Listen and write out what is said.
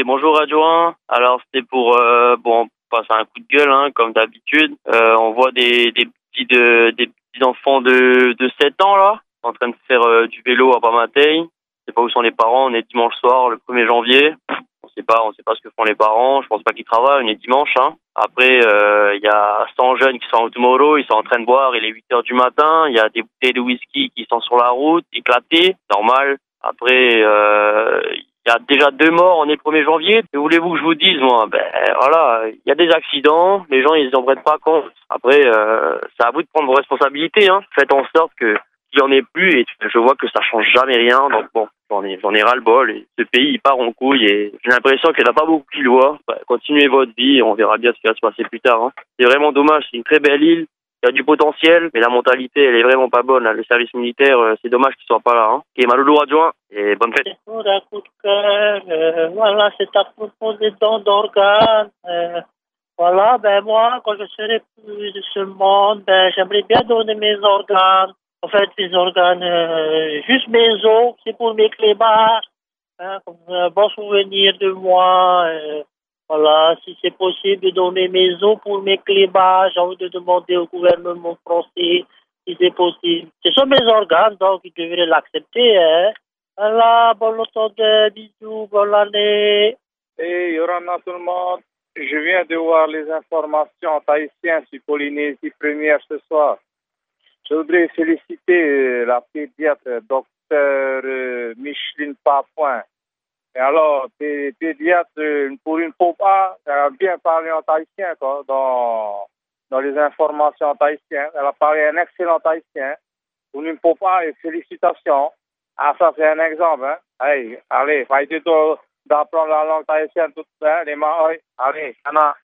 bonjour Radio 1. Alors c'était pour passer un coup de gueule, hein, comme d'habitude. On voit des petits enfants de 7 ans là, en train de faire du vélo à Bamateille. Je sais pas où sont les parents. On est dimanche soir, le 1er janvier. On sait pas ce que font les parents. Je pense pas qu'ils travaillent. On est dimanche, hein. Après, il y a 100 jeunes qui sont au Tomorrow. Ils sont en train de boire. Il est 8 heures du matin. Il y a des bouteilles de whisky qui sont sur la route, éclatées. Normal. Après, il y a déjà 2 morts. On est le 1er janvier. Que voulez-vous que je vous dise, moi? Ben, voilà. Il y a des accidents. Les gens, ils en prennent pas compte. Après, c'est à vous de prendre vos responsabilités, hein. Faites en sorte que il n'y en ait plus et je vois que ça change jamais rien. Donc bon, j'en ai ras-le-bol et ce pays il part en couille et j'ai l'impression qu'il n'y en a pas beaucoup qui le voient. Bah, continuez votre vie et on verra bien ce qui va se passer plus tard, hein. C'est vraiment dommage, c'est une très belle île, il y a du potentiel, mais la mentalité elle est vraiment pas bonne, là. Le service militaire, c'est dommage qu'il soit pas là, hein. Ok, Maloulou adjoint et bonne fête. Pour un coup de cœur, voilà, c'est à propos des dons d'organes. Voilà, ben moi, quand je serai plus de ce monde, ben j'aimerais bien donner mes organes. En fait, les organes, juste mes os, c'est pour mes clébards, hein, comme un bon souvenir de moi. Voilà, si c'est possible de donner mes os pour mes clébards, j'ai envie de demander au gouvernement français si c'est possible. Ce sont mes organes, donc ils devraient l'accepter, hein. Voilà, bon automne, bisous, bonne année. Et Yorana tout le monde, je viens de voir les informations tahitiennes sur Polynésie première ce soir. Je voudrais féliciter la pédiatre docteur Micheline Papoin. Et alors, pédiatre, pour une POPA, elle a bien parlé en tahitien, quoi, dans les informations tahitiennes. Elle a parlé un excellent tahitien. Pour une POPA, et félicitations. Ah, ça, c'est un exemple, hein. Allez, faites d'apprendre la langue tahitienne toute, hein, les Maoris. Allez, Anna.